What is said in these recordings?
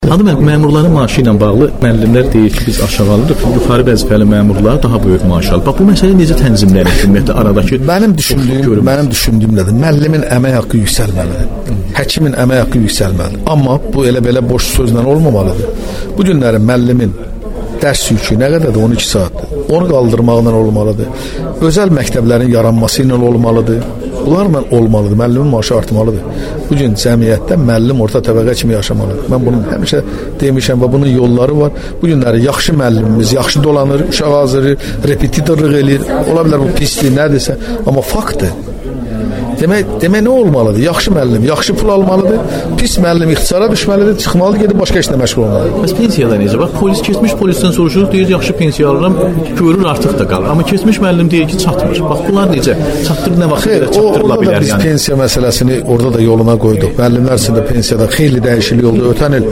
Adı məmurların maaşı ilə bağlı müəllimlər deyir ki, biz aşağı alırıq, yuxarı vəzifəli məmurlar daha böyük maaş alır. Bax bu məsələ necə tənzimlənir ümumiyyətlə aradakı? Mənim düşündüyüm nədir? Müəllimin əmək haqqı yüksəlməlidir. Həkimin əmək haqqı yüksəlməlidir. Amma bu elə-belə boş sözlə olmamalıdır. Bu günləri müəllimin dərs yükü nə qədərdir? 12 saatdır. Onu qaldırmaqla olmalıdır. Özəl məktəblərin yaranması ilə olmalıdır. Bunlarla olmalıdır. Müəllimin maaşı artmalıdır. Bu gün cəmiyyətdə müəllim orta təbəqə kimi yaşamalıdır. Mən bunu həmişə demişəm və bunun yolları var. Bu günləri yaxşı müəllimimiz yaxşı dolanır, uşaq hazırlayır, repetitorluq eləyir. Ola bilər bu pisdir, nədirsə, amma faktdır. Demək nə olmalıdır? Yaxşı müəllim, yaxşı pul almalıdır. Pis müəllim ixtisara düşməlidir, çıxmalıdır, gedib başqa işlə məşğul olmalıdır. Bəs pensiyalar necə? Bax, keçmiş polisdən soruşur, deyir yaxşı pensiya alıram, görür artıq da qalır. Amma keçmiş müəllim deyir ki, çatmır. Bax, bunlar necə? Çatdırır, nə vaxt belə çatdırıla bilər yəni? Biz pensiya məsələsini orada da yoluna qoyduq. Müəllimlər üçün də pensiyada xeyli dəyişiklik oldu. Ötən il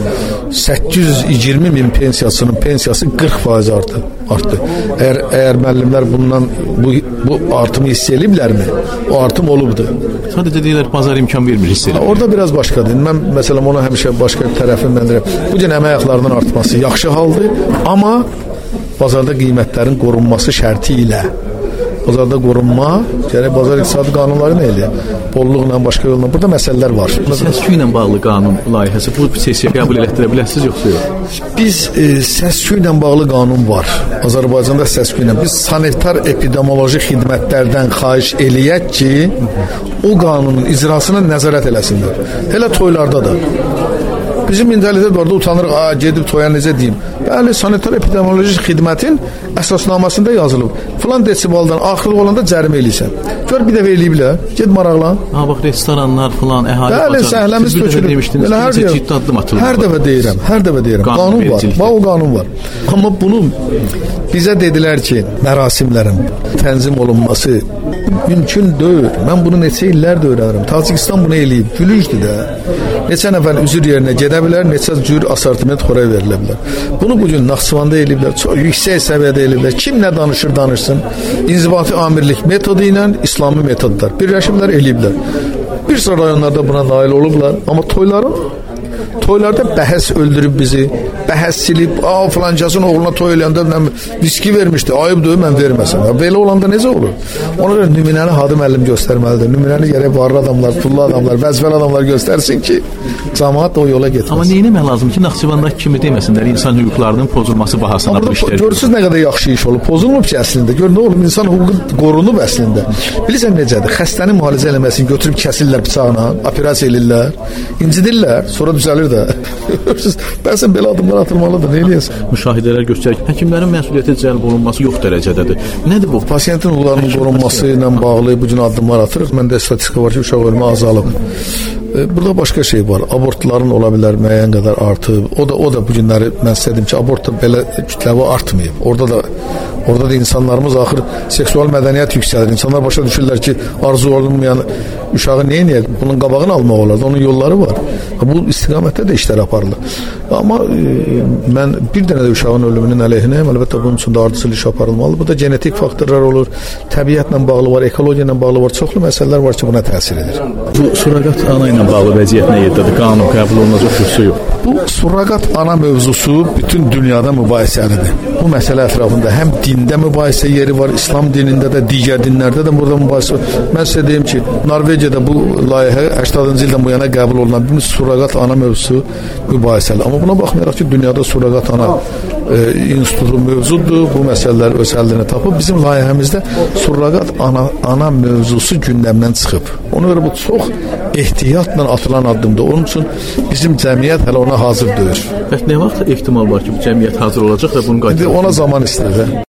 820 min pensiyasının pensiyası 40% artdı. Əgər müəllimlər bundan bu artımı hiss ediblərmi? O artım olubdu. Sadəcə deyirlər, bazar imkan vermir hiss edir. Orada biraz başqadır. Mən məsələn ona həmişə başqa tərəfindən deyirəm. Bu gün əmək haqlarının artması yaxşı haldır, amma bazarda qiymətlərin qorunması şərti ilə. Bazarda qorunma, yəni bazar iqtisadi qanunları nə eləyir? Bolluqla, başqa yolla. Burada məsələlər var. Səs-küy ilə bağlı qanun layihəsi bu sessiya qəbul etdirə bilərsiniz yoxsa yox? Biz səs-küy ilə bağlı qanun var. Azərbaycanda səs-küy ilə. Biz sanitar epidemioloji xidmətlərdən xahiş eləyək ki, o qanunun icrasına nəzarət eləsinlər. Elə toylarda da. Bizim mentalitet var da utanırıq, gedib toya necə deyim. Bəli, sanitar epidemioloji xidmətin əsasnamasında yazılıb. Filan desibaldan axırlıq olanda cərimə eləyirsən. Gör bir dəfə eləyiblər. Get maraqlan. Bax, restoranlar filan, əhali bazarı. Bəli, səhləmiz tökülür. Hər dəfə deyirəm. Qanun var. Bax, o qanun var. Amma bunu bizə dedilər ki, mərasimlərin tənzim olunması mümkün deyil. Mən bunu neçə illərdir öyrənirəm. Tacikistan bunu eləyib. Gülücdür də. Neçə nəfər üzr yerinə gedə bilər, neçə cür assortiment xörək verilə bilər. Bunu bugün Naxçıvanda eləyiblər. Çox yüksək səviyyədə eləyiblər. Kim nə danışır. İnzibati amirlik metodu ilə İslami metodlar. Birləşiblər, eləyiblər. Bir sıra rayonlarda buna nail olublar. Amma toylarda bəhəs öldürüb bizi. Bəhəs silib, falancasının oğluna toy eləyəndə viski vermişdi. Ayıbdır, mən verməsəm. Belə olanda necə olur? Ona görə nümunəni Hadi müəllim göstərməlidir. Nümunəni gərək varlı adamlar, pullu adamlar, vəzifəli adamlar göstərsin ki, cəmaət o yola getməsin. Amma neyinəmək lazım ki, Naxçıvandakı kimi deməsinlər, insan hüquqlarının pozulması bahasına bu işlər. Görürsünüz nə qədər yaxşı iş olub. Pozulmub ki, əslində. Gör, nə olub? İnsan hüququ qorunub əslində. Bilirsən necədir? Xəstəni müalicə eləməsini götürüb kəsirlər bıçaqla, operasiya edirlər, incidirlər, sonra düzəlir də. Görürsünüz, bəzən belə adımlar atılmalıdır. Nə eləyəsən? Müşahidələr göstərir ki, həkimlərin məsuliyyətə cəlb olunması yox dərəcədədir. Nədir bu? Pasiyentin hüquqlarının qorunması ilə bağlı bu gün addımlar atırıq. Məndə statistika var ki, uşaq ölümü azalıb. Burada başqa şey var. Abortların ola bilər müəyyən qədər artıb. O da bu günləri mən istədim ki, abort da belə kütləvi artmayıb. Orada da insanlarımız axır seksual mədəniyyət yüksəlir. İnsanlar başa düşürlər ki, arzu olunmayan uşağı nə edir? Bunun qabağını almaq olar. Onun yolları var. Bu istiqamətdə də işlər aparılır. Amma mən bir dənə də uşağın ölümünün əleyhinəyəm. Əlbəttə bunun üçün də ardıcıl iş aparılmalı. Bu da genetik faktorlar olur. Təbiətlə bağlı var, ekologiya ilə bağlı var. Çoxlu məsələlər var ki, buna təsir edir. Bu surroqat ana ilə bağlı vəziyyət nə yerdədir? Qanun qəbul olunacaq yoxsa yox? Bu surroqat ana mövzusu bütün dünyada mübahisəlidir. Bu məsələ ətrafında həm dində mübahisə yeri var, İslam dinində də, digər dinlərdə də burada mübahisə var. Mən sizə deyim ki, Norvegiyada bu layihə 80-cı ildən bu yana qəbul olunan bir surroqat ana mövzusu mübahisəli. Amma buna baxmayaraq ki, dünyada surroqat ana institutu mövzudur. Bu məsələlər öz həllini tapıb. Bizim layihəmizdə surroqat ana mövzusu gündəmdən çıxıb. Ona görə bu çox ehtiyatla atılan addımdır. Onun üçün bizim cəmiyyət hələ ona hazır deyil. Bəs nə vaxt ehtimal var ki, bu cəmiyyət hazır olacaq və bunu qaytaracaq? Ona zaman istəyir.